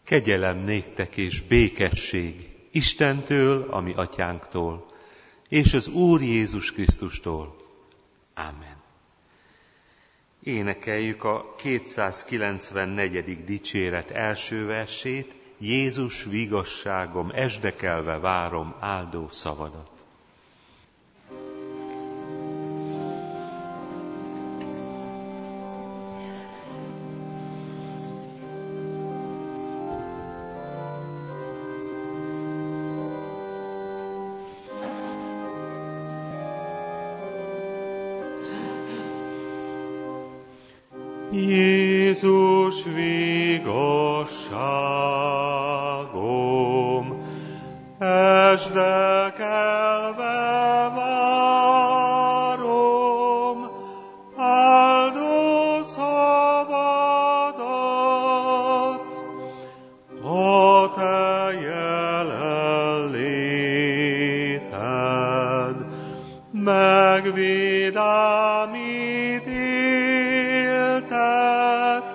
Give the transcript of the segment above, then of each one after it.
Kegyelem néktek és békesség Istentől, a mi atyánktól, és az Úr Jézus Krisztustól. Ámen. Énekeljük a 294. dicséret első versét, Jézus vigasságom, esdekelve várom áldó szavadat. Jézus vigasságom, esdekelve várom áldó szavadat, a te jelenléted megvidámít éltet,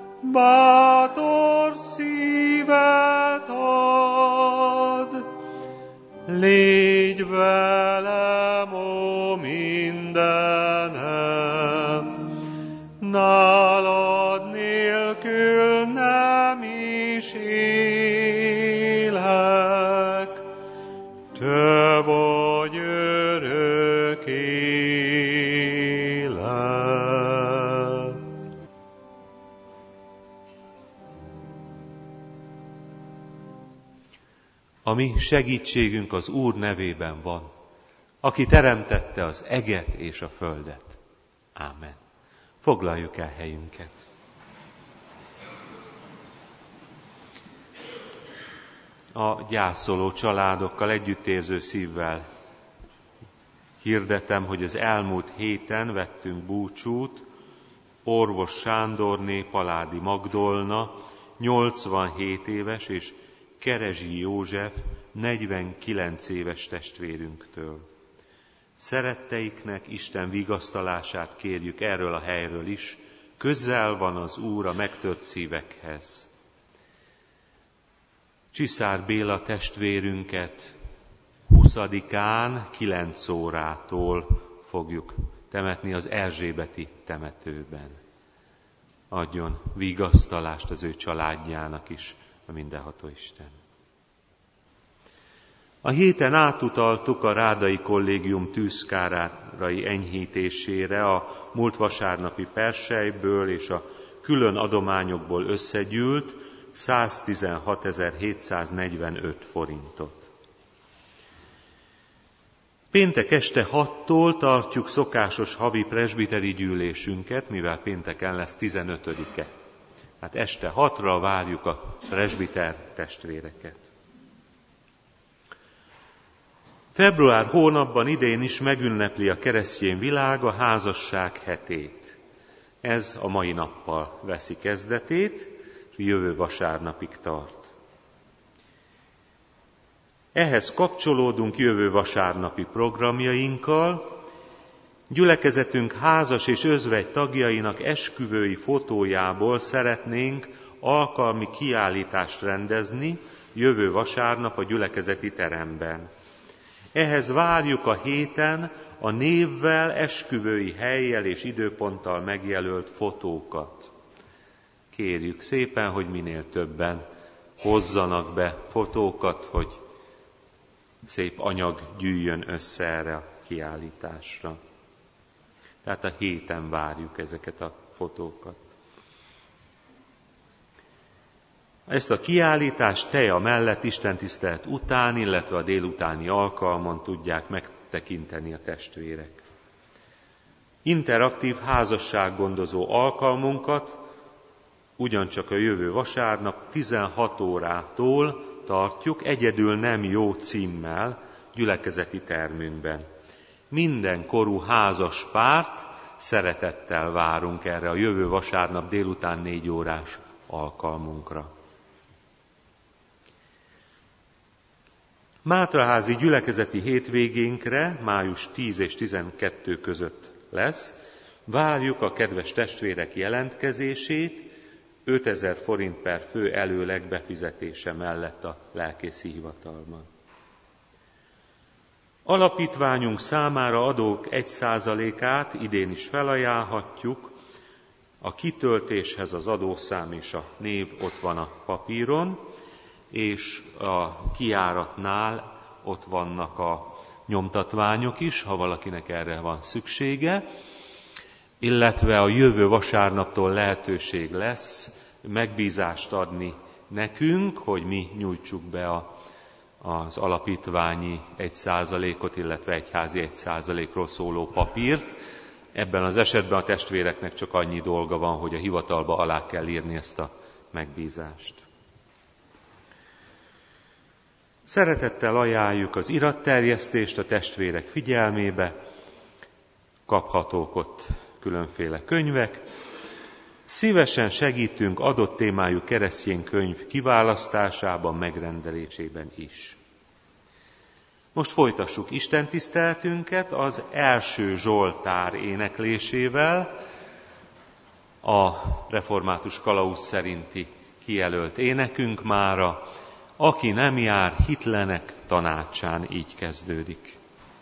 bátor szívet ad. Légy velem, ó mindenem, nálad nélkül nem is élek, te vagy örök élet. A mi segítségünk az Úr nevében van, aki teremtette az eget és a földet. Ámen. Foglaljuk el helyünket. A gyászoló családokkal együttérző szívvel hirdetem, hogy az elmúlt héten vettünk búcsút Orvos Sándorné Paládi Magdolna 87 éves és Kerezsi József 49 éves testvérünktől. Szeretteiknek Isten vigasztalását kérjük erről a helyről is, közel van az Úr a megtört szívekhez. Csiszár Béla testvérünket 20-án 9 órától fogjuk temetni az erzsébeti temetőben. Adjon vigasztalást az ő családjának is a mindenható Isten. A héten átutaltuk a Rádai Kollégium tűzkárai enyhítésére a múlt vasárnapi persejből és a külön adományokból összegyűlt 116.745 forintot. Péntek este 6-tól tartjuk szokásos havi presbiteri gyűlésünket, mivel pénteken lesz 15-e. Hát este 6-ra várjuk a presbiter testvéreket. Február hónapban idén is megünnepli a keresztény világ a házasság hetét. Ez a mai nappal veszi kezdetét, és jövő vasárnapig tart. Ehhez kapcsolódunk jövő vasárnapi programjainkkal. Gyülekezetünk házas és özvegy tagjainak esküvői fotójából szeretnénk alkalmi kiállítást rendezni jövő vasárnap a gyülekezeti teremben. Ehhez várjuk a héten a névvel, esküvői hellyel és időponttal megjelölt fotókat. Kérjük szépen, hogy minél többen hozzanak be fotókat, hogy szép anyag gyűjjön össze erre a kiállításra. Tehát a héten várjuk ezeket a fotókat. Ezt a kiállítást teja mellett istentisztelet után, illetve a délutáni alkalmon tudják megtekinteni a testvérek. Interaktív házassággondozó alkalmunkat ugyancsak a jövő vasárnap 16 órától tartjuk, egyedül nem jó címmel gyülekezeti termünkben. Minden korú házas párt szeretettel várunk erre a jövő vasárnap délután 4 órás alkalmunkra. Mátraházi gyülekezeti hétvégénkre május 10 és 12 között lesz. Várjuk a kedves testvérek jelentkezését, 5000 forint per fő előleg befizetése mellett a lelkészi hivatalban. Alapítványunk számára adók 1%-át idén is felajánlhatjuk. A kitöltéshez az adószám és a név ott van a papíron, és a kijáratnál ott vannak a nyomtatványok is, ha valakinek erre van szüksége, illetve a jövő vasárnaptól lehetőség lesz megbízást adni nekünk, hogy mi nyújtsuk be az alapítványi 1%-ot, illetve egyházi 1%-ról szóló papírt. Ebben az esetben a testvéreknek csak annyi dolga van, hogy a hivatalba alá kell írni ezt a megbízást. Szeretettel ajánljuk az iratterjesztést a testvérek figyelmébe, kaphatók ott különféle könyvek. Szívesen segítünk adott témájú keresztény könyv kiválasztásában, megrendelésében is. Most folytassuk istentiszteletünket az első Zsoltár éneklésével, a református kalauz szerinti kijelölt énekünk mára, aki nem jár hitlenek tanácsán, így kezdődik.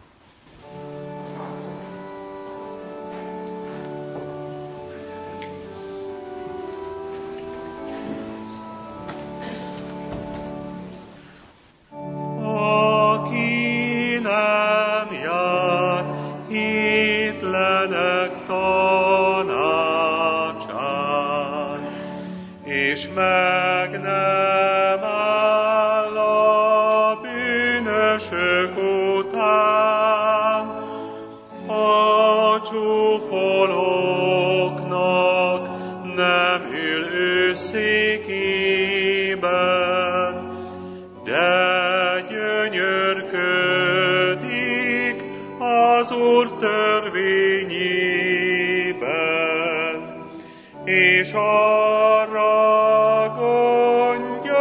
És arra gondja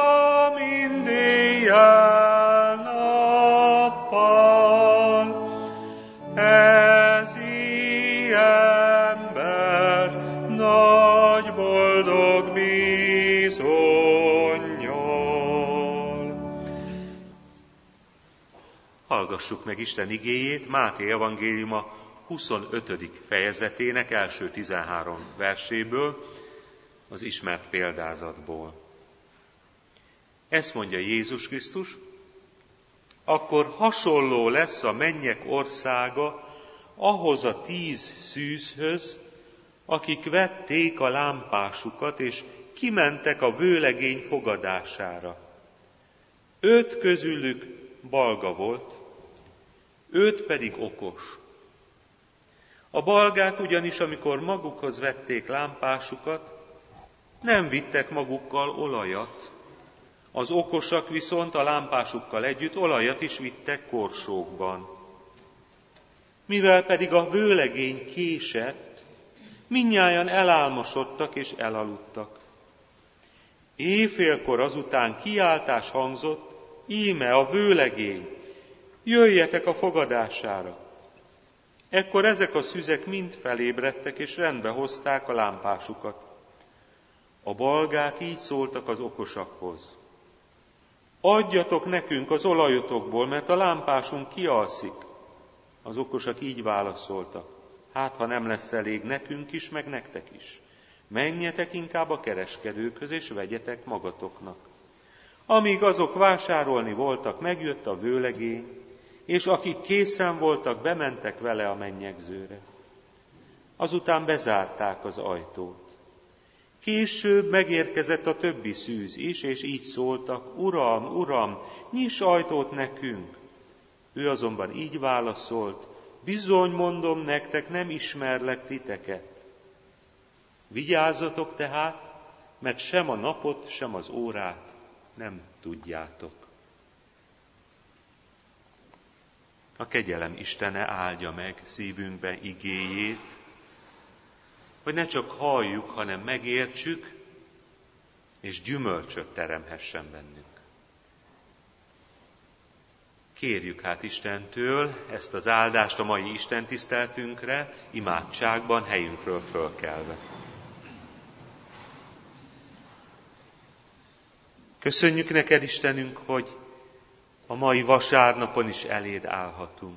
mindéjjel nappal. Ez ember nagy boldog bizonnyal. Hallgassuk meg Isten igéjét Máté evangéliuma 25. fejezetének első 13 verséből, az ismert példázatból. Ezt mondja Jézus Krisztus: akkor hasonló lesz a mennyek országa ahhoz a 10 szűzhöz, akik vették a lámpásukat, és kimentek a vőlegény fogadására. 5 közülük balga volt, 5 pedig okos. A balgák ugyanis, amikor magukhoz vették lámpásukat, nem vittek magukkal olajat, az okosak viszont a lámpásukkal együtt olajat is vittek korsókban. Mivel pedig a vőlegény késett, mindnyájan elálmosodtak és elaludtak. Éjfélkor azután kiáltás hangzott: íme a vőlegény, jöjjetek a fogadására! Ekkor ezek a szüzek mind felébredtek, és rendbe hozták a lámpásukat. A balgák így szóltak az okosakhoz: adjatok nekünk az olajotokból, mert a lámpásunk kialszik. Az okosak így válaszoltak: hát, ha nem lesz elég nekünk is, meg nektek is. Menjetek inkább a kereskedőkhöz, és vegyetek magatoknak. Amíg azok vásárolni voltak, megjött a vőlegény, és akik készen voltak, bementek vele a mennyegzőre. Azután bezárták az ajtót. Később megérkezett a többi szűz is, és így szóltak: Uram, Uram, nyiss ajtót nekünk! Ő azonban így válaszolt: bizony mondom nektek, nem ismerlek titeket. Vigyázzatok tehát, mert sem a napot, sem az órát nem tudjátok. A kegyelem Istene áldja meg szívünkben igéjét, hogy ne csak halljuk, hanem megértsük, és gyümölcsöt teremhessen bennünk. Kérjük hát Istentől ezt az áldást a mai istentiszteltünkre, imádságban helyünkről fölkelve. Köszönjük neked, Istenünk, hogy a mai vasárnapon is eléd állhatunk.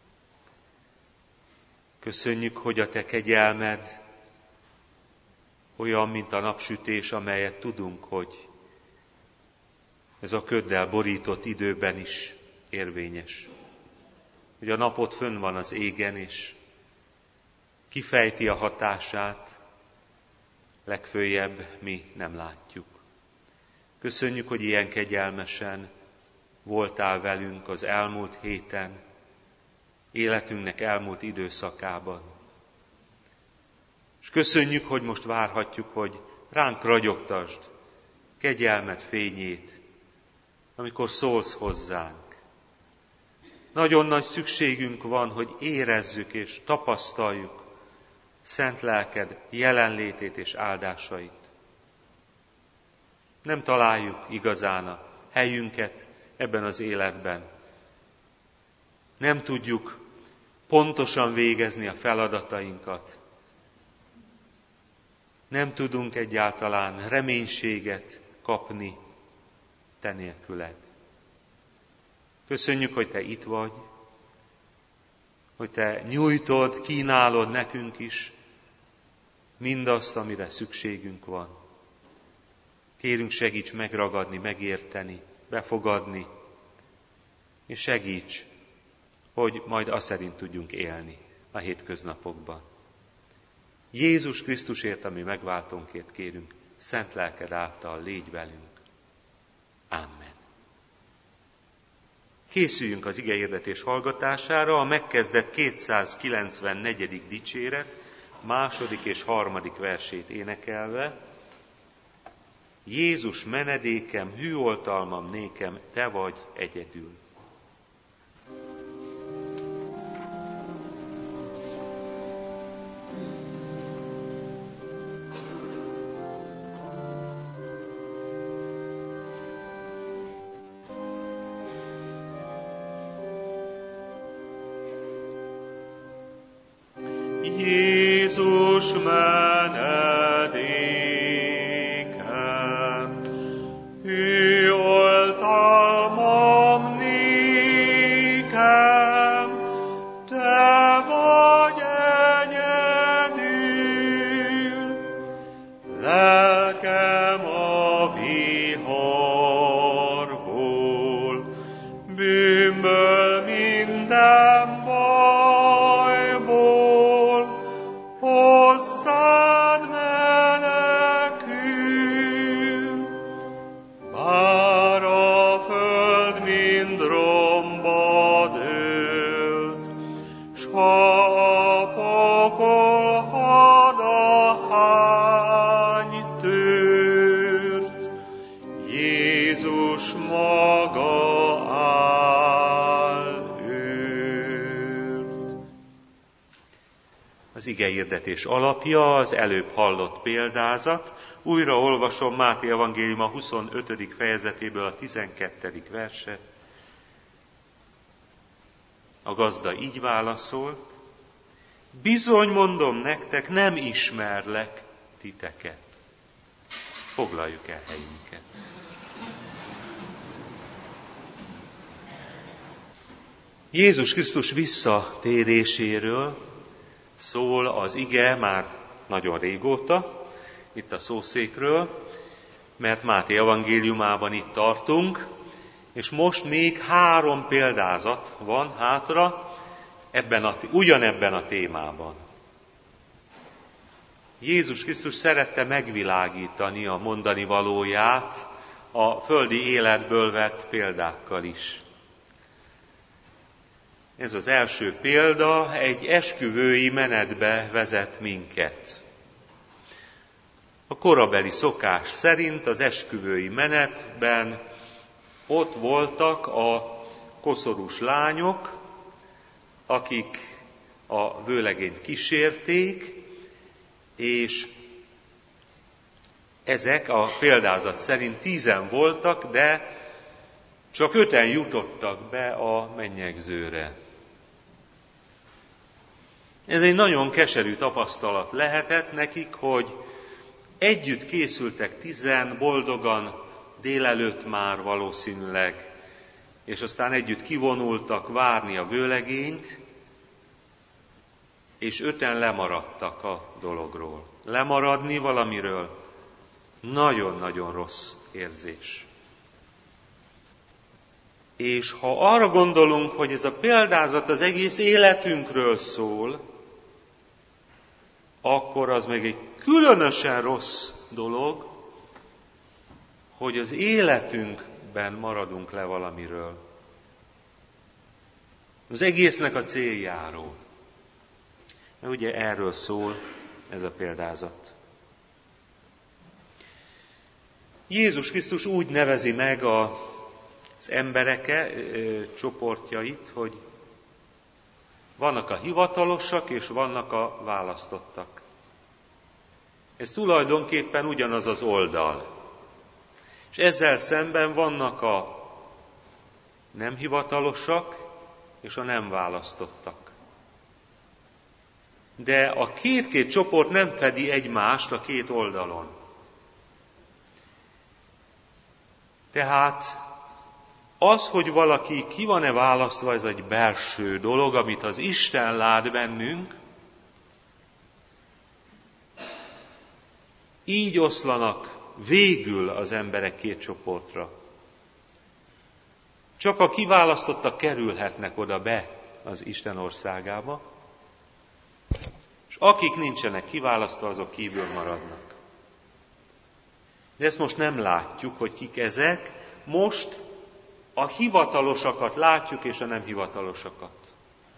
Köszönjük, hogy a te kegyelmed olyan, mint a napsütés, amelyet tudunk, hogy ez a köddel borított időben is érvényes. Hogy a napot fönn van az égen, és kifejti a hatását, legföljebb mi nem látjuk. Köszönjük, hogy ilyen kegyelmesen voltál velünk az elmúlt héten, életünknek elmúlt időszakában. És köszönjük, hogy most várhatjuk, hogy ránk ragyogtasd kegyelmed fényét, amikor szólsz hozzánk. Nagyon nagy szükségünk van, hogy érezzük és tapasztaljuk szent lelked jelenlétét és áldásait. Nem találjuk igazán a helyünket ebben az életben. Nem tudjuk pontosan végezni a feladatainkat. Nem tudunk egyáltalán reménységet kapni te nélküled. Köszönjük, hogy te itt vagy, hogy te nyújtod, kínálod nekünk is mindazt, amire szükségünk van. Kérünk, segíts megragadni, megérteni, befogadni, és segíts, hogy majd azt szerint tudjunk élni a hétköznapokban. Jézus Krisztusért, ami megváltónkért kérünk, szent lelked által légy velünk. Amen. Készüljünk az igehirdetés hallgatására, a megkezdett 294. dicséret, 2. és 3. versét énekelve. Jézus menedékem, hű oltalmam nékem, te vagy egyedül. Jézus menedékem, hű oltalmam nékem, te vagy egyedül, lelkem a viharból, bűnből minden bajból, hozzád menekül, bár a föld mind romba dőlt, s ha a pokol hadahány tört, Jézus maga áll őrt. Az igehirdetés alapja az előbb hallott példázat. Újra olvasom Máté evangéliuma 25. fejezetéből a 12. verset. A gazda így válaszolt: bizony mondom nektek, nem ismerlek titeket. Foglaljuk el helyünket. Jézus Krisztus visszatéréséről szól az ige már nagyon régóta, itt a szószékről, mert Máté evangéliumában itt tartunk, és most még 3 példázat van hátra ugyanebben a témában. Jézus Krisztus szerette megvilágítani a mondani valóját a földi életből vett példákkal is. Ez az első példa egy esküvői menetbe vezet minket. A korabeli szokás szerint az esküvői menetben ott voltak a koszorús lányok, akik a vőlegényt kísérték, és ezek a példázat szerint 10 voltak, de csak 5 jutottak be a mennyegzőre. Ez egy nagyon keserű tapasztalat lehetett nekik, hogy együtt készültek 10 boldogan délelőtt már valószínűleg, és aztán együtt kivonultak várni a vőlegényt, és 5-en lemaradtak a dologról. Lemaradni valamiről nagyon-nagyon rossz érzés. És ha arra gondolunk, hogy ez a példázat az egész életünkről szól, akkor az meg egy különösen rossz dolog, hogy az életünkben maradunk le valamiről. Az egésznek a céljáról. Mert ugye erről szól ez a példázat. Jézus Krisztus úgy nevezi meg az emberek csoportjait, hogy vannak a hivatalosak, és vannak a választottak. Ez tulajdonképpen ugyanaz az oldal. És ezzel szemben vannak a nem hivatalosak, és a nem választottak. De a két csoport nem fedi egymást a két oldalon. Tehát az, hogy valaki ki van-e választva, ez egy belső dolog, amit az Isten lát bennünk, így oszlanak végül az emberek két csoportra. Csak a kiválasztottak kerülhetnek oda be az Isten országába, és akik nincsenek kiválasztva, azok kívül maradnak. De ezt most nem látjuk, hogy kik ezek, most a hivatalosakat látjuk, és a nem hivatalosakat.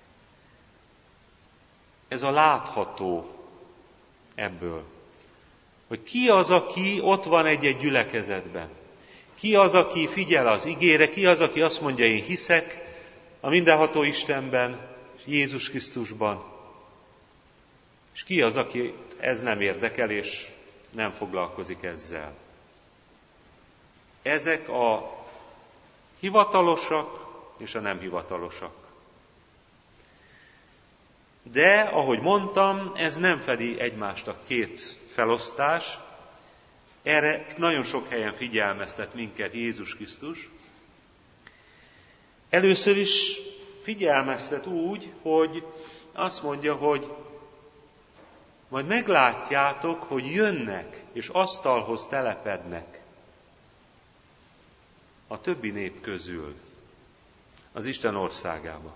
Ez a látható ebből. Hogy ki az, aki ott van egy-egy gyülekezetben. Ki az, aki figyel az igére, ki az, aki azt mondja, én hiszek a mindenható Istenben, és Jézus Krisztusban. És ki az, aki ez nem érdekel, és nem foglalkozik ezzel. Ezek a hivatalosak és a nem hivatalosak. De, ahogy mondtam, ez nem fedi egymást a két felosztás. Erre nagyon sok helyen figyelmeztet minket Jézus Krisztus. Először is figyelmeztet úgy, hogy azt mondja, hogy majd meglátjátok, hogy jönnek és asztalhoz telepednek a többi nép közül az Isten országába.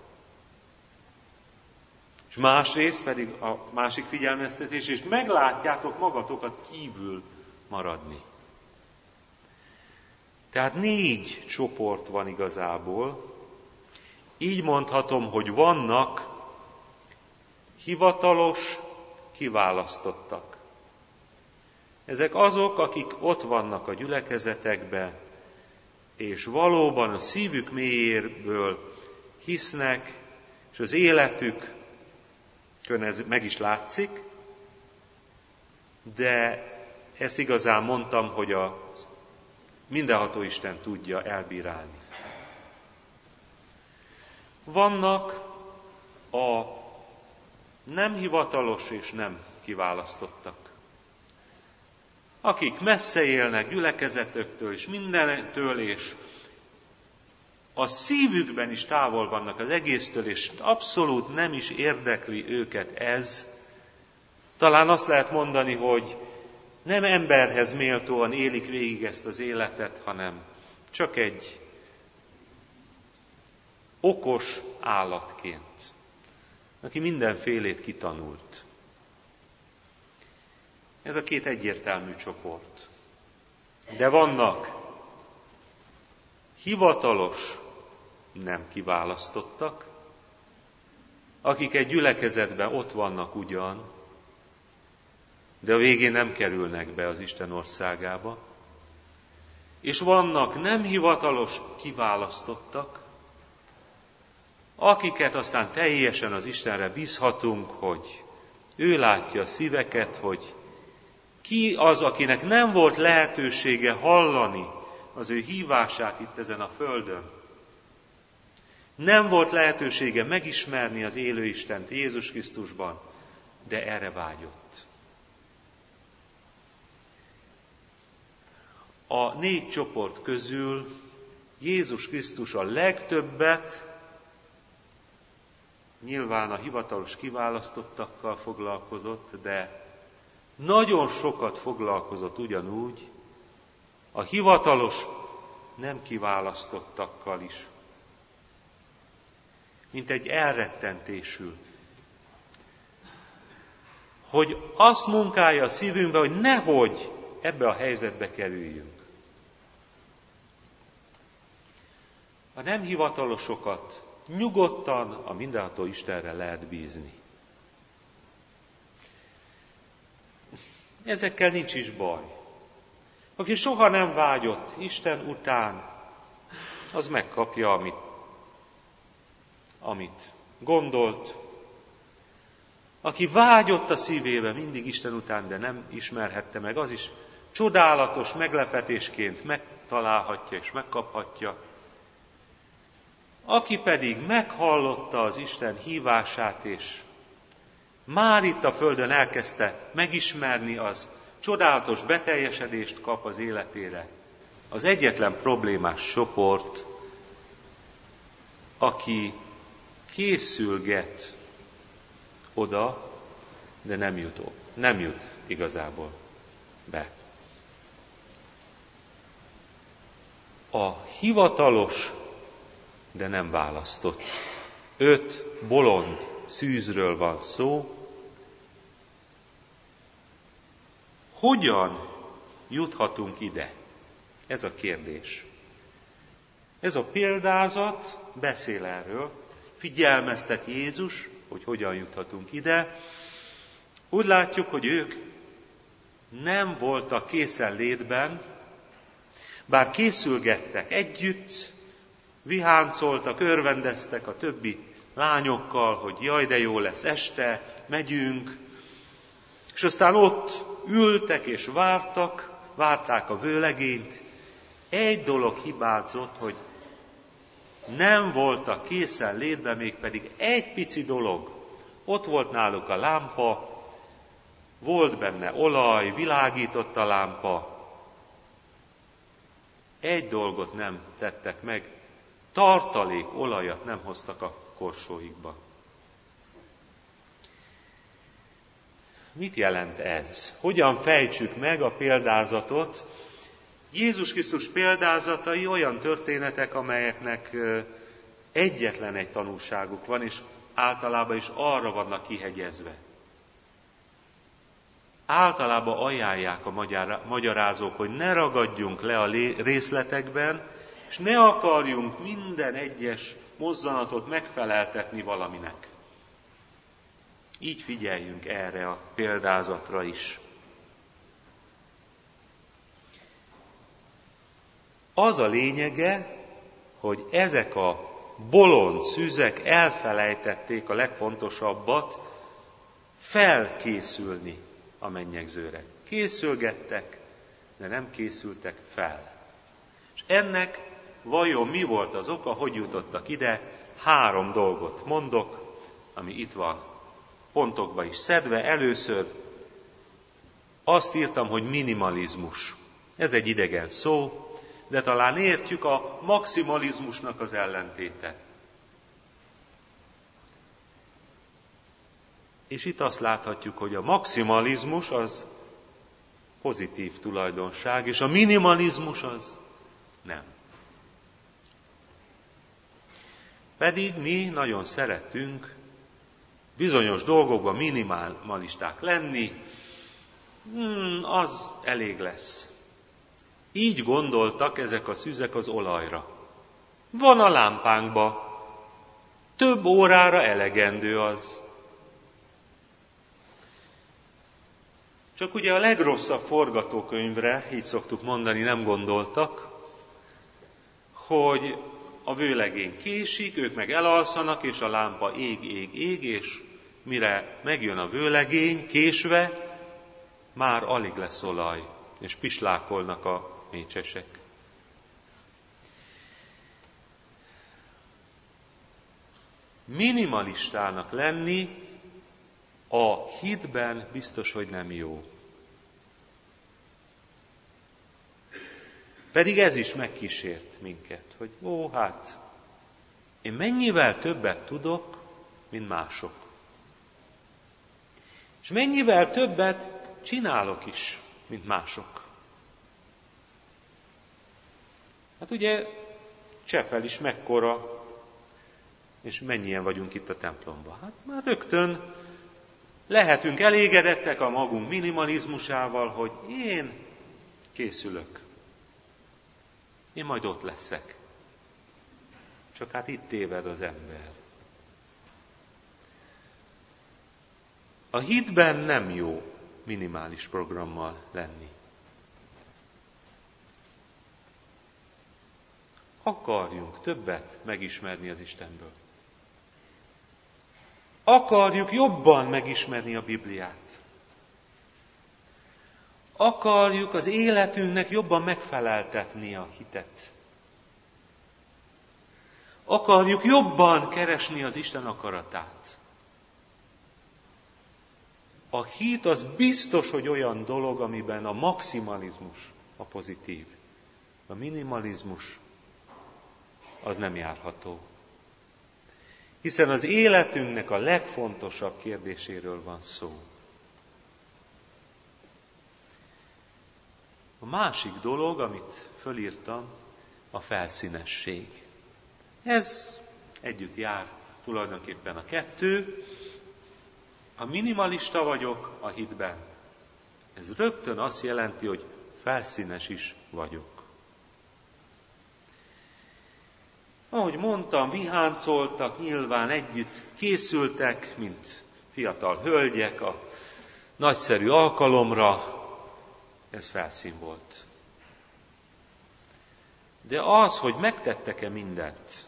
És másrészt pedig a másik figyelmeztetés, és meglátjátok magatokat kívül maradni. Tehát 4 csoport van igazából. Így mondhatom, hogy vannak hivatalos, kiválasztottak. Ezek azok, akik ott vannak a gyülekezetekben, és valóban a szívük mélyéből hisznek, és az életükön ez meg is látszik, de ezt igazán mondtam, hogy a mindenható Isten tudja elbírálni. Vannak a nem hivatalos és nem kiválasztottak, akik messze élnek gyülekezetöktől és mindentől, és a szívükben is távol vannak az egésztől, és abszolút nem is érdekli őket ez. Talán azt lehet mondani, hogy nem emberhez méltóan élik végig ezt az életet, hanem csak egy okos állatként, aki mindenfélét kitanult. Ez a 2 egyértelmű csoport. De vannak hivatalos, nem kiválasztottak, akik egy gyülekezetben ott vannak ugyan, de a végén nem kerülnek be az Isten országába. És vannak nem hivatalos, kiválasztottak, akiket aztán teljesen az Istenre bízhatunk, hogy ő látja a szíveket, hogy ki az, akinek nem volt lehetősége hallani az ő hívását itt ezen a földön. Nem volt lehetősége megismerni az élő Istent Jézus Krisztusban, de erre vágyott. a 4 csoport közül Jézus Krisztus a legtöbbet nyilván a hivatalos kiválasztottakkal foglalkozott, de nagyon sokat foglalkozott ugyanúgy a hivatalos nem kiválasztottakkal is. Mint egy elrettentésül. Hogy azt munkálja a szívünkbe, hogy nehogy ebbe a helyzetbe kerüljünk. A nem hivatalosokat nyugodtan a mindenható Istenre lehet bízni. Ezekkel nincs is baj. Aki soha nem vágyott Isten után, az megkapja, amit gondolt. Aki vágyott a szívébe mindig Isten után, de nem ismerhette meg, az is csodálatos meglepetésként megtalálhatja és megkaphatja. Aki pedig meghallotta az Isten hívását, és már itt a földön elkezdte megismerni, az csodálatos beteljesedést kap az életére. Az egyetlen problémás csoport, aki készülget oda, de nem jut igazából be. A hivatalos, de nem választott. 5 bolond szűzről van szó. Hogyan juthatunk ide? Ez a kérdés. Ez a példázat beszél erről, figyelmeztet Jézus, hogy hogyan juthatunk ide. Úgy látjuk, hogy ők nem voltak készenlétben, bár készülgettek együtt, viháncoltak, örvendeztek a többi lányokkal, hogy jaj, de jó lesz este, megyünk, és aztán ott ültek és várták a vőlegényt. Egy dolog hibázott, hogy nem voltak készenlétben, mégpedig egy pici dolog. Ott volt náluk a lámpa, volt benne olaj, világított a lámpa. Egy dolgot nem tettek meg, tartalék olajat nem hoztak a korsóikba. Mit jelent ez? Hogyan fejtsük meg a példázatot? Jézus Krisztus példázatai olyan történetek, amelyeknek egyetlen egy tanulságuk van, és általában is arra vannak kihegyezve. Általában ajánlják a magyarázók, hogy ne ragadjunk le a részletekben, és ne akarjunk minden egyes mozzanatot megfeleltetni valaminek. Így figyeljünk erre a példázatra is. Az a lényege, hogy ezek a bolond szűzek elfelejtették a legfontosabbat, felkészülni a mennyegzőre. Készülgettek, de nem készültek fel. És ennek vajon mi volt az oka, hogy jutottak ide? 3 dolgot mondok, ami itt van pontokba is szedve. Először azt írtam, hogy minimalizmus. Ez egy idegen szó, de talán értjük, a maximalizmusnak az ellentéte. És itt azt láthatjuk, hogy a maximalizmus az pozitív tulajdonság, és a minimalizmus az nem. Pedig mi nagyon szeretünk bizonyos dolgokban minimalisták lenni, az elég lesz. Így gondoltak ezek a szűzek az olajra. Van a lámpánkba, több órára elegendő az. Csak ugye a legrosszabb forgatókönyvre, így szoktuk mondani, nem gondoltak, hogy a vőlegény késik, ők meg elalszanak, és a lámpa ég, és mire megjön a vőlegény késve, már alig lesz olaj, és pislákolnak a mécsesek. Minimalistának lenni a hitben biztos, hogy nem jó. Pedig ez is megkísért minket, hogy én mennyivel többet tudok, mint mások. És mennyivel többet csinálok is, mint mások. Hát ugye Csepel is mekkora, és mennyien vagyunk itt a templomban. Hát már rögtön lehetünk elégedettek a magunk minimalizmusával, hogy én készülök. Én majd ott leszek. Csak hát itt téved az ember. A hitben nem jó minimális programmal lenni. Akarjunk többet megismerni az Istenből. Akarjuk jobban megismerni a Bibliát. Akarjuk az életünknek jobban megfeleltetni a hitet. Akarjuk jobban keresni az Isten akaratát. A hit az biztos, hogy olyan dolog, amiben a maximalizmus a pozitív. A minimalizmus az nem járható. Hiszen az életünknek a legfontosabb kérdéséről van szó. A másik dolog, amit fölírtam, a felszínesség. Ez együtt jár tulajdonképpen a kettő. Ha minimalista vagyok a hitben, ez rögtön azt jelenti, hogy felszínes is vagyok. Ahogy mondtam, viháncoltak, nyilván együtt készültek, mint fiatal hölgyek a nagyszerű alkalomra, ez felszín volt. De az, hogy megtettek-e mindent,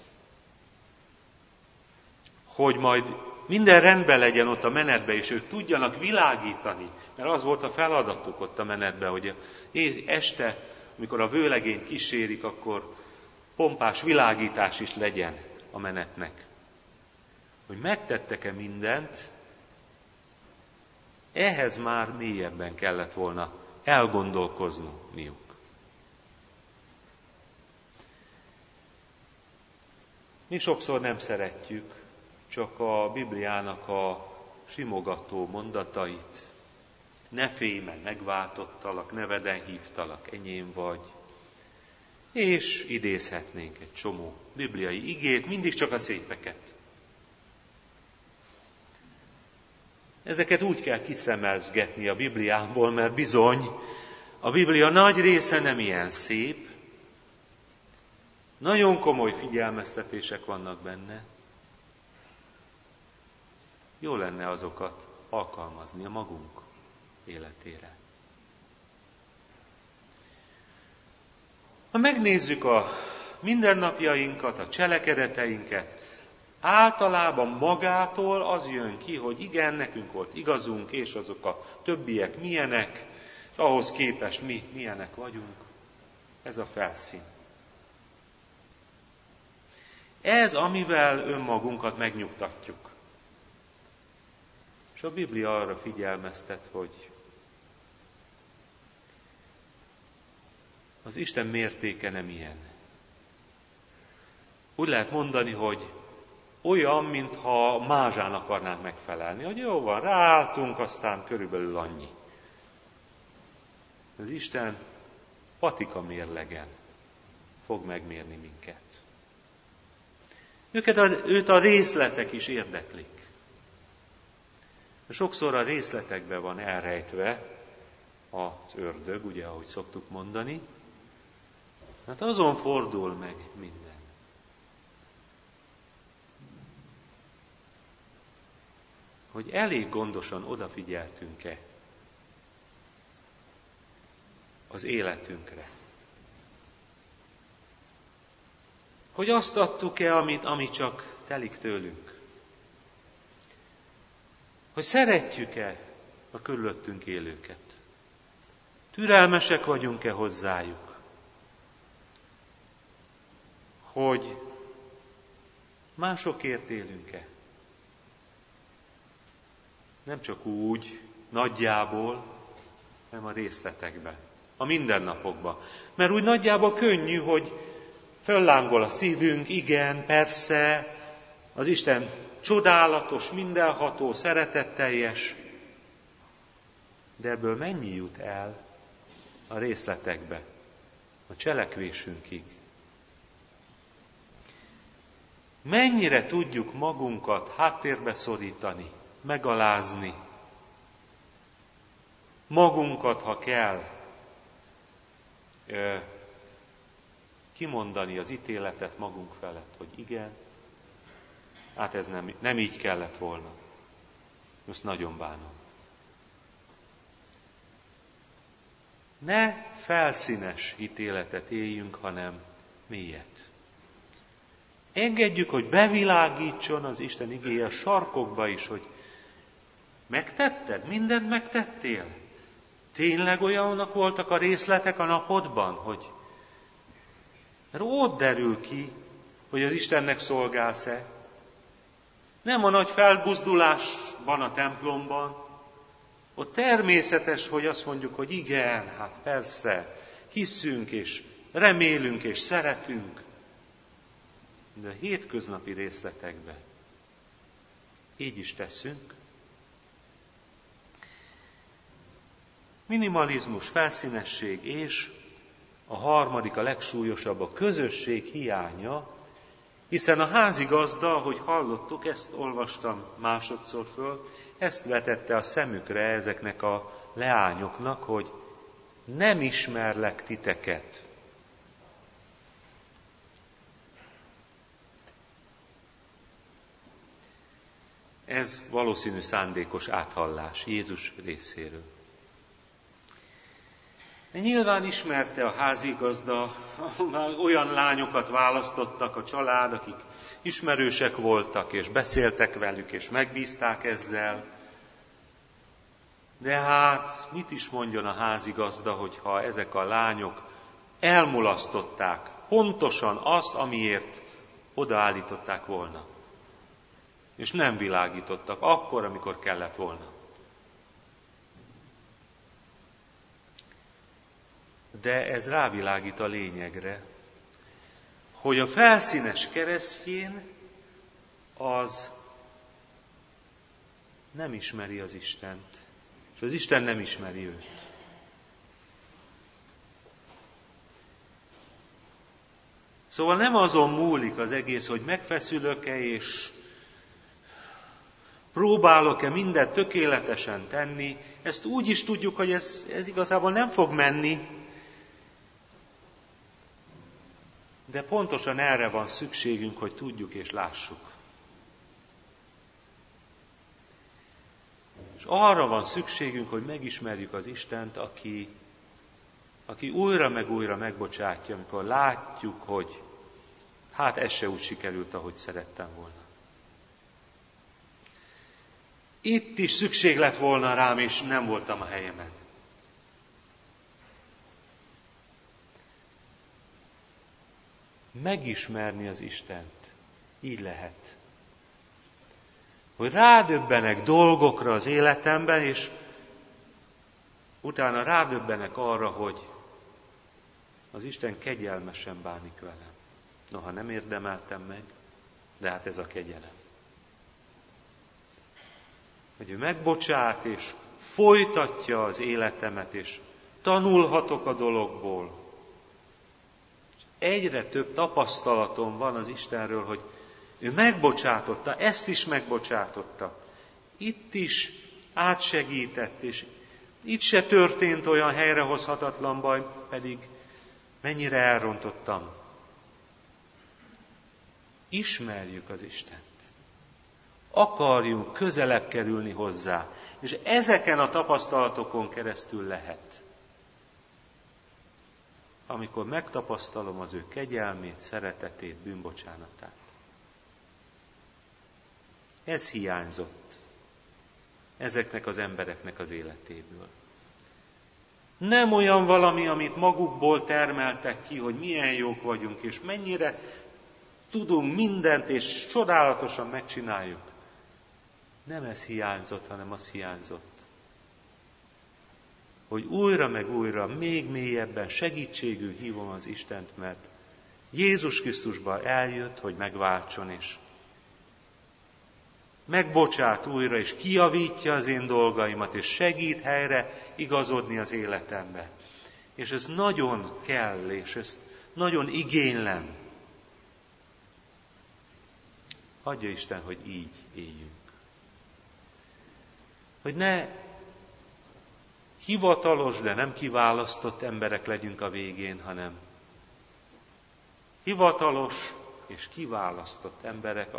hogy majd minden rendben legyen ott a menetben, és ők tudjanak világítani, mert az volt a feladatuk ott a menetben, hogy este, amikor a vőlegényt kísérik, akkor pompás világítás is legyen a menetnek. Hogy megtettek-e mindent, ehhez már mélyebben kellett volna elgondolkozniuk. Mi sokszor nem szeretjük csak a Bibliának a simogató mondatait. Ne félj, mert megváltottalak, neveden hívtalak, enyém vagy. És idézhetnénk egy csomó bibliai igét, mindig csak a szépeket. Ezeket úgy kell kiszemezgetni a Bibliából, mert bizony a Biblia nagy része nem ilyen szép, nagyon komoly figyelmeztetések vannak benne. Jó lenne azokat alkalmazni a magunk életére. Ha megnézzük a mindennapjainkat, a cselekedeteinket, általában magától az jön ki, hogy igen, nekünk volt igazunk, és azok a többiek milyenek, és ahhoz képest mi milyenek vagyunk. Ez a felszín. Ez, amivel önmagunkat megnyugtatjuk. És a Biblia arra figyelmeztet, hogy az Isten mértéke nem ilyen. Úgy lehet mondani, hogy olyan, mintha mázsán akarnánk megfelelni, hogy jó van, ráálltunk, aztán körülbelül annyi. Az Isten patika mérlegen fog megmérni minket. Őt a részletek is érdeklik. Sokszor a részletekben van elrejtve az ördög, ugye, ahogy szoktuk mondani. Hát azon fordul meg minden. Hogy elég gondosan odafigyeltünk-e az életünkre. Hogy azt adtuk-e, ami csak telik tőlünk. Hogy szeretjük-e a körülöttünk élőket. Türelmesek vagyunk-e hozzájuk. Hogy másokért élünk-e. Nem csak úgy, nagyjából, hanem a részletekben. a mindennapokban. Mert úgy nagyjából könnyű, hogy föllángol a szívünk, igen, persze, az Isten csodálatos, mindenható, szeretetteljes, de ebből mennyi jut el a részletekbe, a cselekvésünkig? Mennyire tudjuk magunkat háttérbe szorítani, megalázni, magunkat, ha kell, kimondani az ítéletet magunk felett, hogy igen, hát ez nem így kellett volna. Ezt nagyon bánom. Ne felszínes ítéletet éljünk, hanem mélyet. Engedjük, hogy bevilágítson az Isten igéje a sarkokba is, hogy megtetted? Mindent megtettél? Tényleg olyanok voltak a részletek a napodban, hogy ott derül ki, hogy az Istennek szolgálsz-e. Nem a nagy felbuzdulásban a templomban. Ott természetes, hogy azt mondjuk, hogy igen, hát persze, hiszünk és remélünk és szeretünk. De a hétköznapi részletekben így is teszünk. Minimalizmus, felszínesség és a harmadik, a legsúlyosabb, a közösség hiánya, hiszen a házigazda, ahogy hallottuk, ezt olvastam másodszor föl, ezt vetette a szemükre ezeknek a leányoknak, hogy nem ismerlek titeket. Ez valószínű szándékos áthallás Jézus részéről. De nyilván ismerte a házigazda, olyan lányokat választottak a család, akik ismerősek voltak, és beszéltek velük, és megbízták ezzel. De hát mit is mondjon a házigazda, hogyha ezek a lányok elmulasztották pontosan azt, amiért odaállították volna. És nem világítottak akkor, amikor kellett volna. De ez rávilágít a lényegre, hogy a felszínes keresztjén az nem ismeri az Istent, és az Isten nem ismeri őt. Szóval nem azon múlik az egész, hogy megfeszülök-e, és próbálok-e mindent tökéletesen tenni, ezt úgy is tudjuk, hogy ez igazából nem fog menni, de pontosan erre van szükségünk, hogy tudjuk és lássuk. És arra van szükségünk, hogy megismerjük az Istent, aki újra meg újra megbocsátja, amikor látjuk, hogy hát ez se úgy sikerült, ahogy szerettem volna. Itt is szükség lett volna rám, és nem voltam a helyemen. Megismerni az Istent. Így lehet. Hogy rádöbbenek dolgokra az életemben, és utána rádöbbenek arra, hogy az Isten kegyelmesen bánik velem. Noha nem érdemeltem meg, de hát ez a kegyelem. Hogy ő megbocsát, és folytatja az életemet, és tanulhatok a dologból. Egyre több tapasztalatom van az Istenről, hogy ő megbocsátotta, ezt is megbocsátotta. Itt is átsegített, és itt se történt olyan helyrehozhatatlan baj, pedig mennyire elrontottam. Ismerjük az Istent. Akarjunk közelebb kerülni hozzá, és ezeken a tapasztalatokon keresztül lehet. Amikor megtapasztalom az ő kegyelmét, szeretetét, bűnbocsánatát. Ez hiányzott ezeknek az embereknek az életéből. Nem olyan valami, amit magukból termeltek ki, hogy milyen jók vagyunk, és mennyire tudunk mindent, és csodálatosan megcsináljuk. Nem ez hiányzott, hanem az hiányzott, hogy újra meg újra, még mélyebben segítségül hívom az Istent, mert Jézus Krisztusban eljött, hogy megváltson, és megbocsát újra, és kijavítja az én dolgaimat, és segít helyre igazodni az életembe. És ez nagyon kell, és ezt nagyon igénylem. Adja Isten, hogy így éljünk. Hogy ne hivatalos, de nem kiválasztott emberek legyünk a végén, hanem hivatalos és kiválasztott emberek,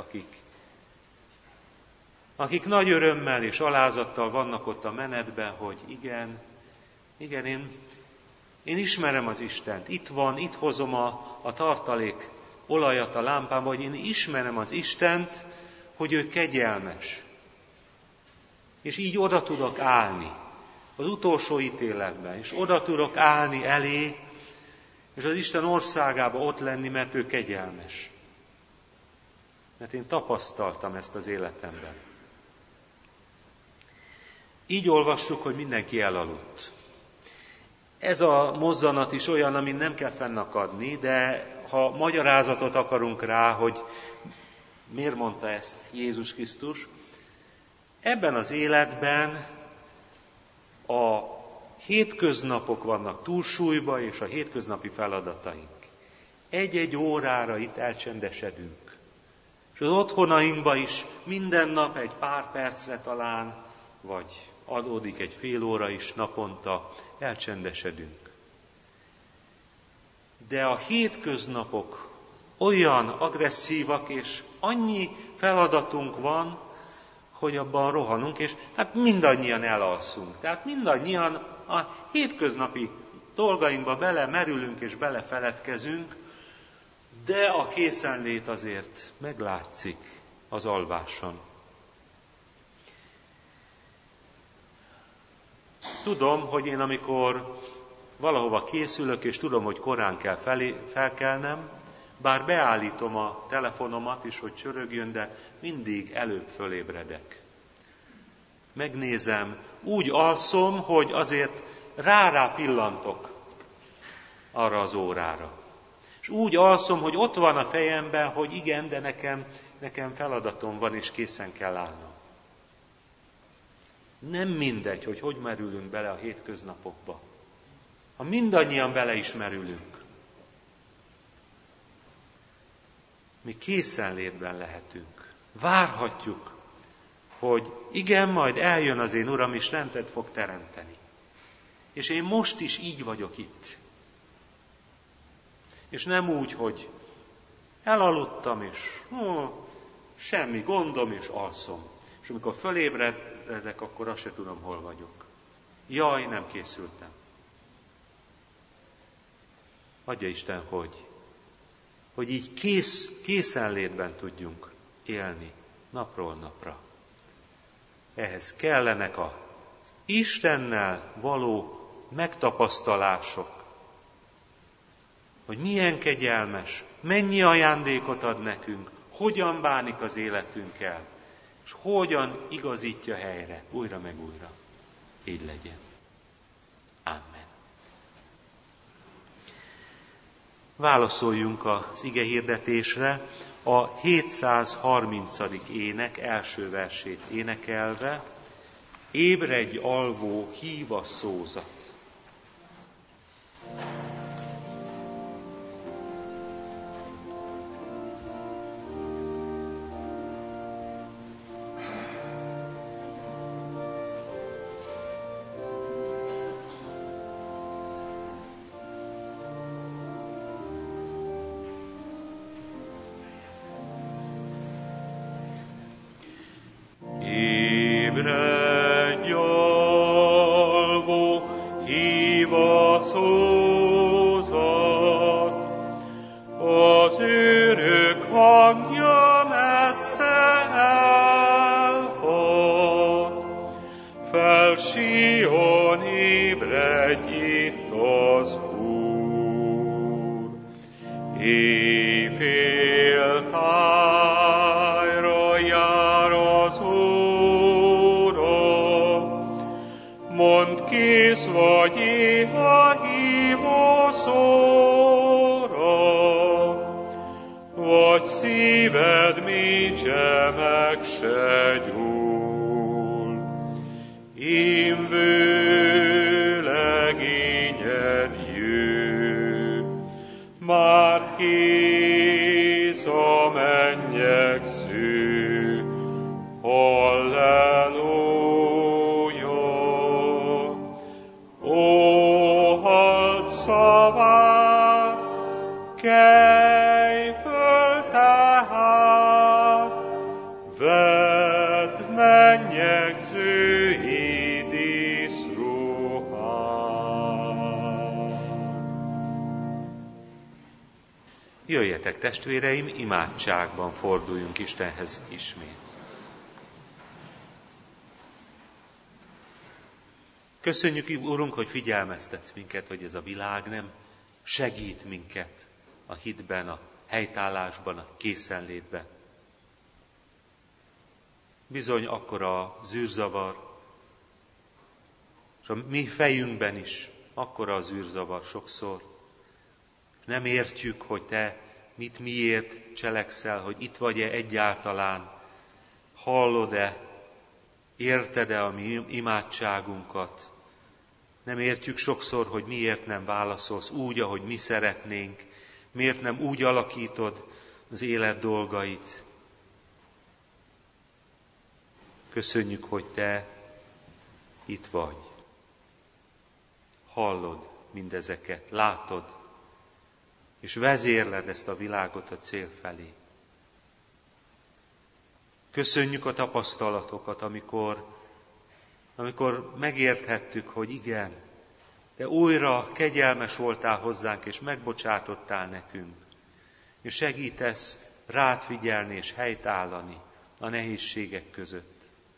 akik nagy örömmel és alázattal vannak ott a menetben, hogy igen, én ismerem az Istent, itt van, itt hozom a tartalék olajat a lámpámba, hogy én ismerem az Istent, hogy ő kegyelmes. És így oda tudok állni az utolsó ítéletben, és oda tudok állni elé, és az Isten országába ott lenni, mert ő kegyelmes. Mert én tapasztaltam ezt az életemben. Így olvassuk, hogy mindenki elaludt. Ez a mozzanat is olyan, amin nem kell fennakadni, de ha magyarázatot akarunk rá, hogy miért mondta ezt Jézus Krisztus, ebben az életben a hétköznapok vannak túlsúlyba, és a hétköznapi feladataink. Egy-egy órára itt elcsendesedünk. És az otthonainkba is minden nap egy pár percre talán, vagy adódik egy fél óra is naponta, elcsendesedünk. De a hétköznapok olyan agresszívak, és annyi feladatunk van, hogy abban rohanunk, és tehát mindannyian elalszunk. Tehát mindannyian a hétköznapi dolgainkba belemerülünk és belefeledkezünk, de a készenlét azért meglátszik az alváson. Tudom, hogy én amikor valahova készülök, és tudom, hogy korán kell felkelnem, bár beállítom a telefonomat is, hogy csörögjön, de mindig előbb fölébredek. Megnézem, úgy alszom, hogy azért rá pillantok arra az órára. És úgy alszom, hogy ott van a fejemben, hogy igen, de nekem feladatom van, és készen kell állnom. Nem mindegy, hogy merülünk bele a hétköznapokba. Ha mindannyian beleismerülünk, mi készenlétben lehetünk. Várhatjuk, hogy igen, majd eljön az én Uram, és rendet fog teremteni. És én most is így vagyok itt. És nem úgy, hogy elaludtam, és semmi gondom, és alszom. És amikor fölébredek, akkor azt se tudom, hol vagyok. Jaj, nem készültem. Adja Isten, hogy így készenlétben tudjunk élni napról napra. Ehhez kellenek az Istennel való megtapasztalások, hogy milyen kegyelmes, mennyi ajándékot ad nekünk, hogyan bánik az életünkkel, és hogyan igazítja helyre, újra meg újra. Így legyen. Amen. Válaszoljunk az igehirdetésre a 730. ének első versét énekelve. Ébredj, alvó, hív a szózat. mondd, kész vagy a hívó szóra, vagy szíved mélyse meg se gyúl. Én vőlegényed jő, már kész a mennyegző. Halleluja! Ó, halld szavát, kelj föl tehát, vedd mennyegzői díszruhát. Jöjjetek, testvéreim, imádságban forduljunk Istenhez ismét. Köszönjük, Urunk, hogy figyelmeztetsz minket, hogy ez a világ nem segít minket a hitben, a helytállásban, a készenlétben. Bizony akkora az űrzavar, és a mi fejünkben is akkora az űrzavar sokszor. Nem értjük, hogy te miért cselekszel, hogy itt vagy-e egyáltalán, hallod-e, érted-e a mi imádságunkat. Nem értjük sokszor, hogy miért nem válaszolsz úgy, ahogy mi szeretnénk, miért nem úgy alakítod az élet dolgait. Köszönjük, hogy te itt vagy. Hallod mindezeket, látod, és vezérled ezt a világot a cél felé. Köszönjük a tapasztalatokat, amikor megérthettük, hogy igen, de újra kegyelmes voltál hozzánk, és megbocsátottál nekünk, és segítesz rád figyelni és helytállani a nehézségek között.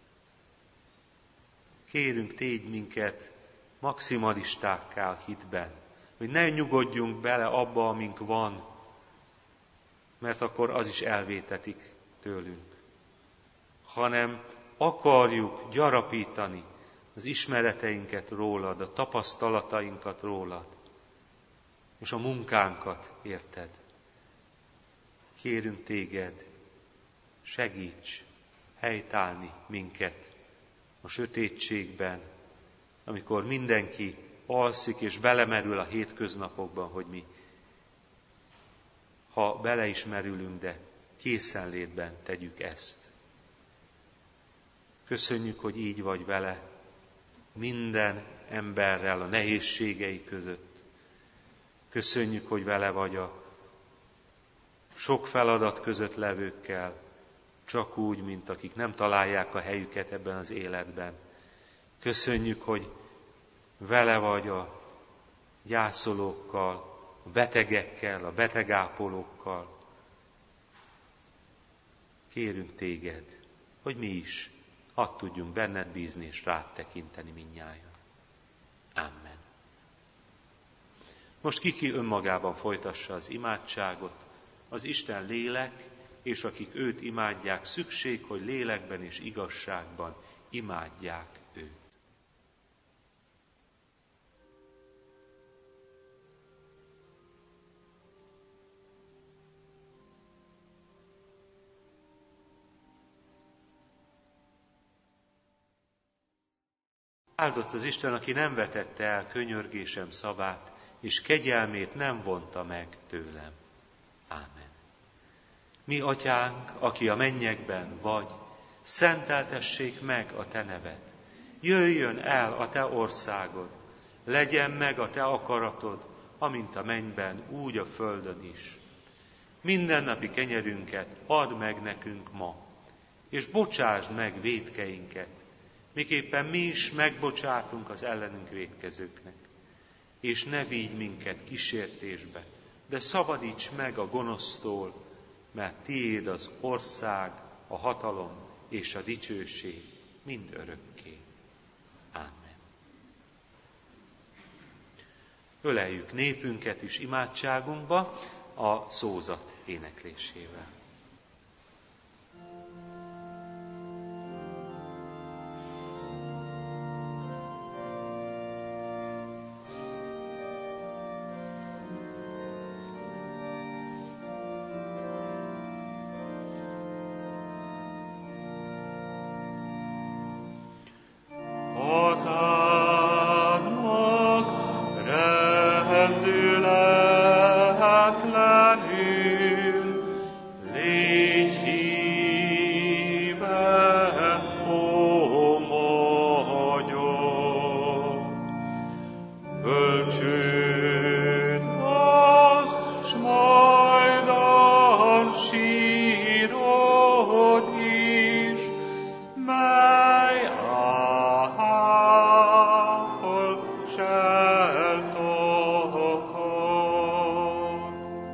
Kérünk, tégy minket maximalistákká a hitben, hogy ne nyugodjunk bele abba, amink van, mert akkor az is elvétetik tőlünk, hanem akarjuk gyarapítani az ismereteinket rólad, a tapasztalatainkat rólad, és a munkánkat érted. Kérünk téged, segíts helytállni minket a sötétségben, amikor mindenki alszik és belemerül a hétköznapokban, hogy mi, ha bele is merülünk, de készenlétben tegyük ezt. Köszönjük, hogy így vagy vele minden emberrel a nehézségei között. Köszönjük, hogy vele vagy a sok feladat között levőkkel, csak úgy, mint akik nem találják a helyüket ebben az életben. Köszönjük, hogy vele vagy a gyászolókkal, a betegekkel, a betegápolókkal. Kérünk téged, hogy mi is hadd tudjunk benned bízni és rád tekinteni mindnyájan. Amen. Most ki önmagában folytassa az imádságot, az Isten lélek, és akik őt imádják, szükség, hogy lélekben és igazságban imádják őt. Áldott az Isten, aki nem vetette el könyörgésem szavát, és kegyelmét nem vonta meg tőlem. Ámen. Mi, Atyánk, aki a mennyekben vagy, szenteltessék meg a te neved. Jöjjön el a te országod, legyen meg a te akaratod, amint a mennyben, úgy a földön is. Mindennapi kenyerünket add meg nekünk ma, és bocsásd meg vétkeinket, miképpen mi is megbocsátunk az ellenünk vétkezőknek. És ne vigy minket kísértésbe, de szabadíts meg a gonosztól, mert tiéd az ország, a hatalom és a dicsőség mind örökké. Ámen. Öleljük népünket is imádságunkba a szózat éneklésével. hazámnak rendületlenül, légy híve, ó magyar. Kölcsön az, s majdan sírod is, mely áhol seltakar.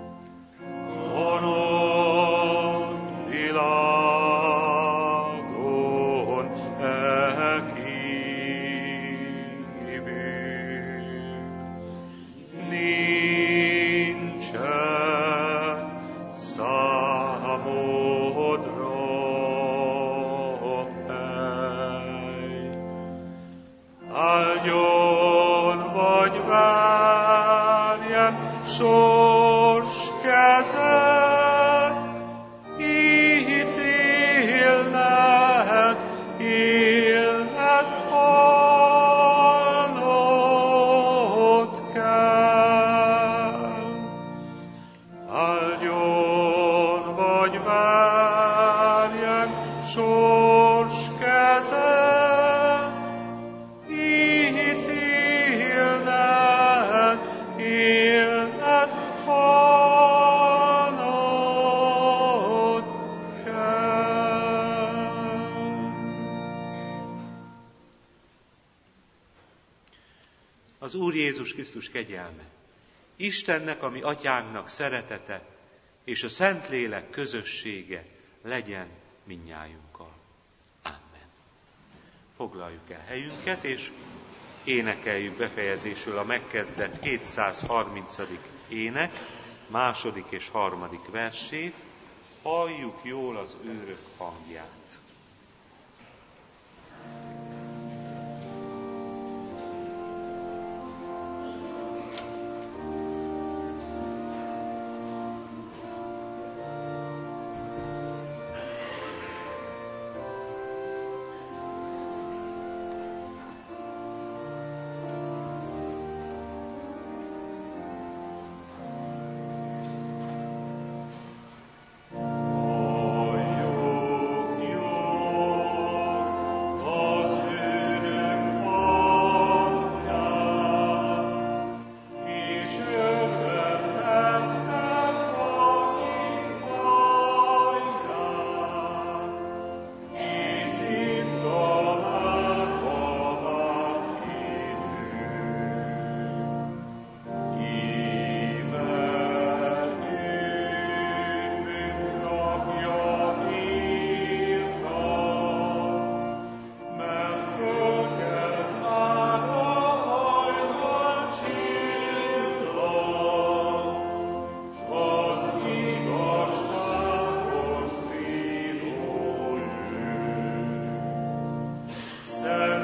Vonod világon kívül, nincsen számodra hely. Áldjon vagy verjen sors kezed, ítélned, élned halnod kell. Áldjon vagy verjen sors kezed, ítélned, élned halnod kell. Az Úr Jézus Krisztus kegyelme, Istennek, ami Atyánknak szeretete, és a Szentlélek közössége legyen mindnyájunkkal. Amen. Foglaljuk el helyünket, és énekeljük befejezésül a megkezdett 230. ének, második és harmadik versét. Halljuk jól az őrök hangját. Szent